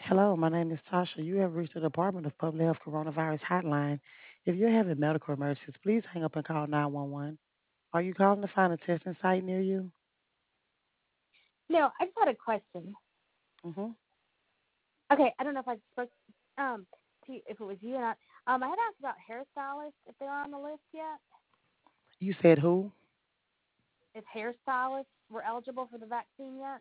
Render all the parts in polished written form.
Hello, my name is Tasha. You have reached the Department of Public Health Coronavirus Hotline. If you're having medical emergencies, please hang up and call 911. Are you calling to find a testing site near you? No, I just had a question. hmm Okay, I don't know if I spoke to you, if it was you or not. I had asked about hairstylists if they are on the list yet. You said who? If hairstylists were eligible for the vaccine yet.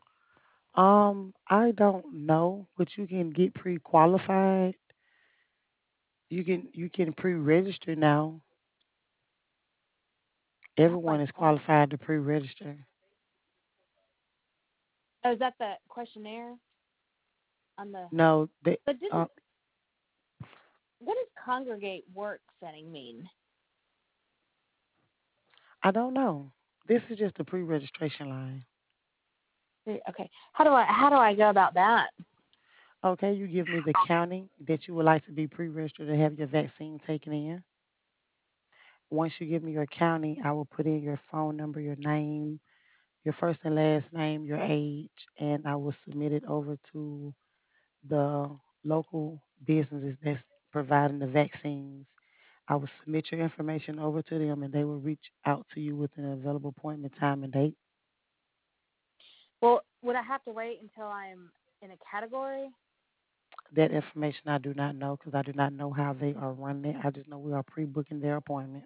I don't know, but you can get pre-qualified. You can pre-register now. That's Everyone like, is qualified to pre-register. oh, is that the questionnaire on the? No, But didn't uh, what does congregate work setting mean? I don't know. This is just a pre-registration line. Okay, how do I go about that? Okay, you give me the county that you would like to be pre-registered to have your vaccine taken in. Once you give me your county, I will put in your phone number, your name, your first and last name, your age, and I will submit it over to the local businesses that's providing the vaccines. I will submit your information over to them and they will reach out to you with an available appointment time and date. Well, would I have to wait until I'm in a category? That information I do not know because I do not know how they are running it. I just know we are pre-booking their appointments.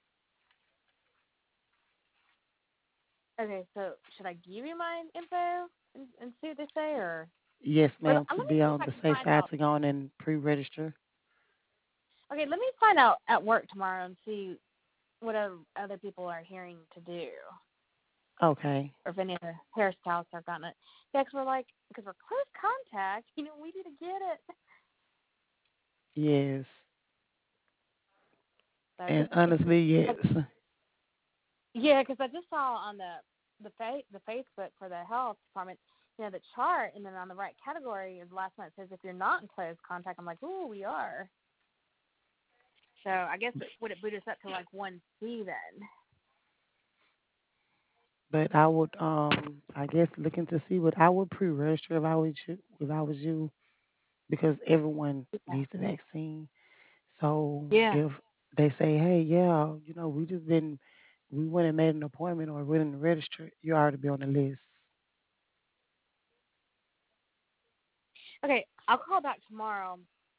Okay, so should I give you my info and see what they say, Yes, or ma'am, let to me be see if on I the can safe find side out. to go on and pre-register. Okay, let me find out at work tomorrow and see what other people are hearing to do, Okay. or if any other hairstylists have gotten it. Yeah, because we're close contact, we need to get it. Yes. So, And cause, honestly, I, yes. yeah, because I just saw on the Facebook for the health department, the chart, and then on the right category is last night says if you're not in close contact. I'm like, ooh, we are. So I guess would it boot us up to like 1C then? But I would I guess looking to see what I would pre-register if I was you because everyone needs the vaccine. So Yeah. if they say, hey, yeah, we went and made an appointment or went and registered, you already be on the list. Okay, I'll call back tomorrow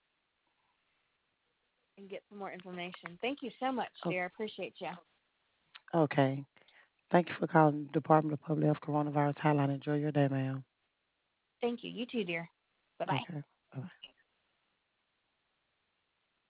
and get some more information. Thank you so much, Oh, dear. I appreciate you. okay. Thank you for calling the Department of Public Health Coronavirus Hotline. Enjoy your day, ma'am. Thank you. You too, dear. Bye bye. Okay. Bye.